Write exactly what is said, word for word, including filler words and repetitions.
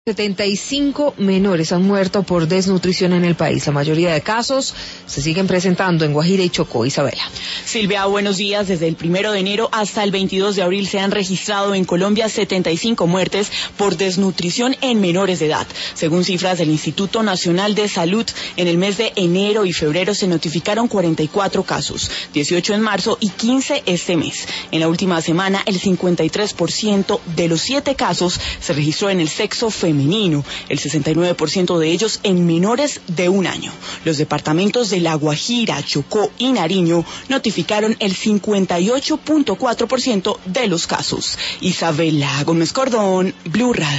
setenta y cinco menores han muerto por desnutrición en el país. La mayoría de casos se siguen presentando en Guajira y Chocó. Isabela. Silvia, buenos días. Desde el primero de enero hasta el veintidós de abril se han registrado en Colombia setenta y cinco muertes por desnutrición en menores de edad. Según cifras del Instituto Nacional de Salud, en el mes de enero y febrero se notificaron cuarenta y cuatro casos, dieciocho en marzo y quince este mes. En la última semana, el cincuenta y tres por ciento de los siete casos se registró en el sexo femenino. femenino, el sesenta y nueve por ciento de ellos en menores de un año. Los departamentos de La Guajira, Chocó y Nariño notificaron el cincuenta y ocho punto cuatro por ciento de los casos. Isabela Gómez Cordón, Blue Radio.